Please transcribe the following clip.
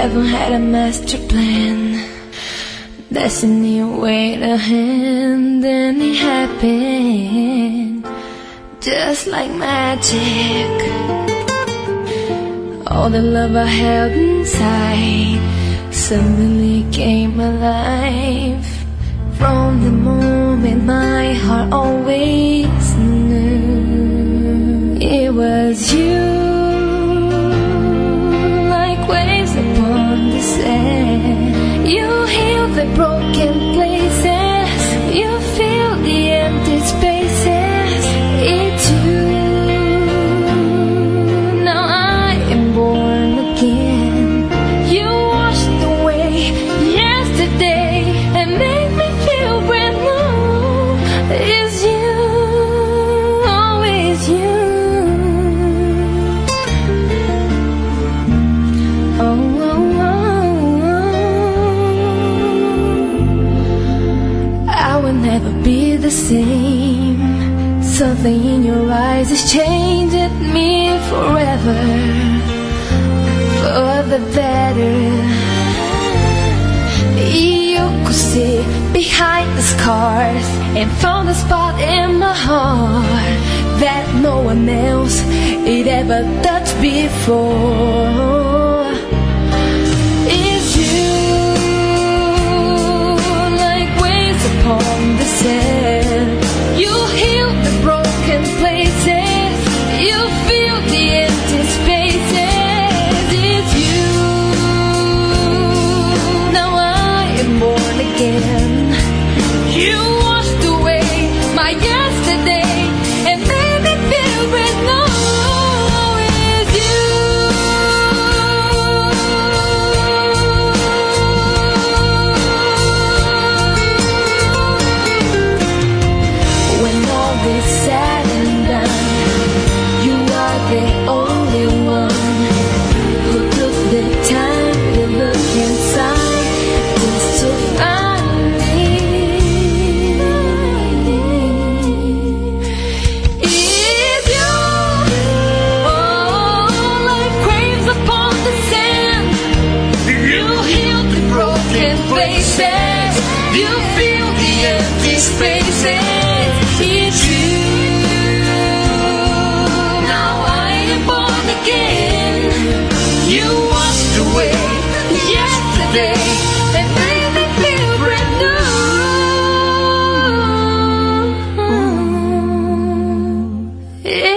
Heaven had a master plan, destiny waved a hand, and it happened just like magic. All the love I held inside suddenly came alive. From the moment my heart always knew it was you, like waves upon the sand. You heal the broken places, you fill the empty spaces. It's you. Now I am born again. You washed away yesterday and made me feel brand new. It's you, always you. Oh, oh, oh. I will never be the same. Something in your eyes has changed me forever, for the better. You could see behind the scars and found a spot in my heart that no one else had ever touched before. It's you, like waves upon the sand. You heal the broken places, you fill the empty spaces. It's you. Now I am born again. You washed away my yesterday and made me feel brand new. It's you. When all is said and done, you are the only one who took the time to look inside just to find me. It's you, oh, like waves upon the sand. You heal the broken places, you fill the empty spaces. It's you. Now I am born again. You washed away yesterday and made me feel brand new.